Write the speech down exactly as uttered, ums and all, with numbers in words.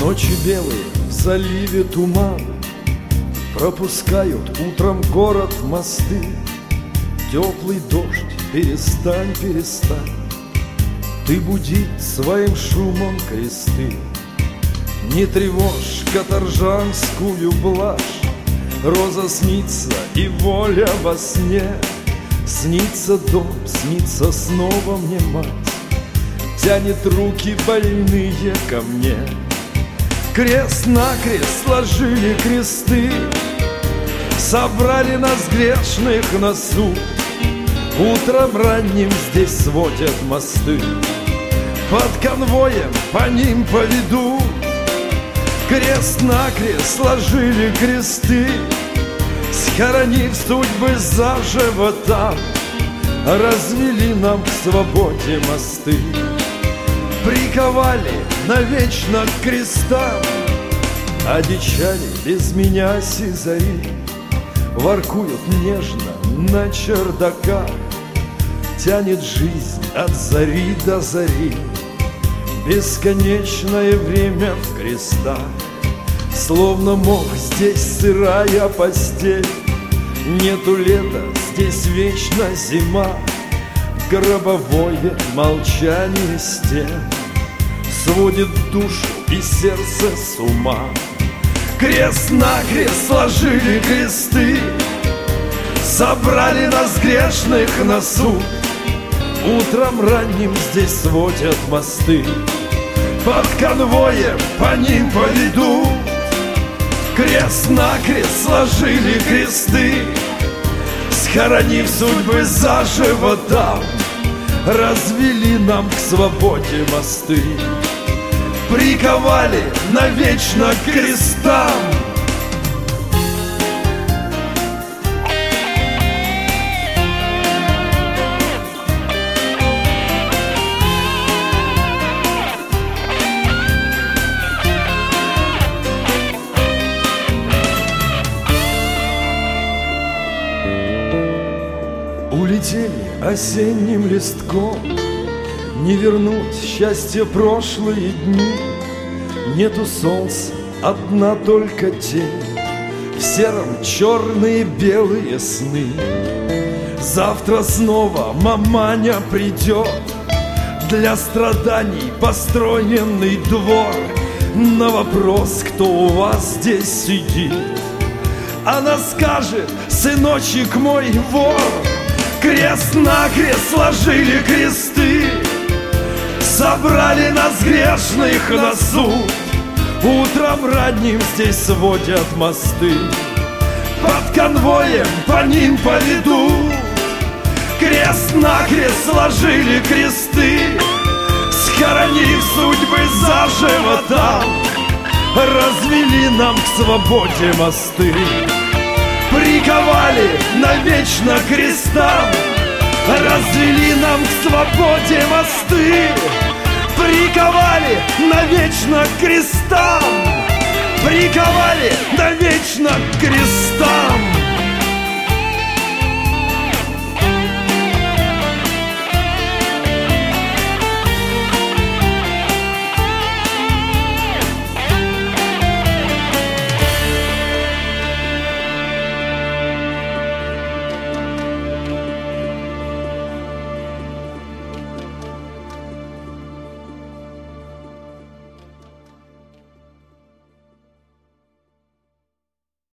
Ночи белые, в заливе туман, пропускают утром город мосты. Теплый дождь, перестань, перестань ты будить своим шумом кресты. Не тревожь каторжанскую блажь, роза снится и воля во сне. Снится дом, снится снова мне мать, тянет руки больные ко мне. Крест-накрест сложили кресты, собрали нас грешных на суд. Утром ранним здесь сводят мосты, под конвоем по ним поведут. Крест-накрест сложили кресты, схоронив судьбы заживо там. Развели нам к свободе мосты, приковали навечно к крестам. Одичали без меня сизари, воркуют нежно на чердаках. Тянет жизнь от зари до зари, бесконечное время в крестах. Словно мох здесь сырая постель, нету лета, здесь вечно зима. Гробовое молчание стен сводит душу и сердце с ума. Крест-накрест сложили кресты, собрали нас грешных на суд. Утром ранним здесь сводят мосты, под конвоем по ним поведут. Крест-накрест сложили кресты, схоронив судьбы заживо там. Развели нам к свободе мосты, приковали навечно к крестам. Улетели осенним листком, не вернуть счастье прошлые дни. Нету солнца, одна только тень, в сером черные белые сны. Завтра снова маманя придет, для страданий построенный двор. На вопрос, кто у вас здесь сидит, она скажет: сыночек мой вор. Крест-накрест сложили кресты, собрали нас грешных на суд. Утром ранним здесь сводят мосты, под конвоем по ним поведут. Крест-накрест сложили кресты, схоронив судьбы заживо там. Развели нам к свободе мосты, приковали навечно к крестам. Развели нам к свободе мосты, приковали навечно к крестам. Приковали навечно к крестам.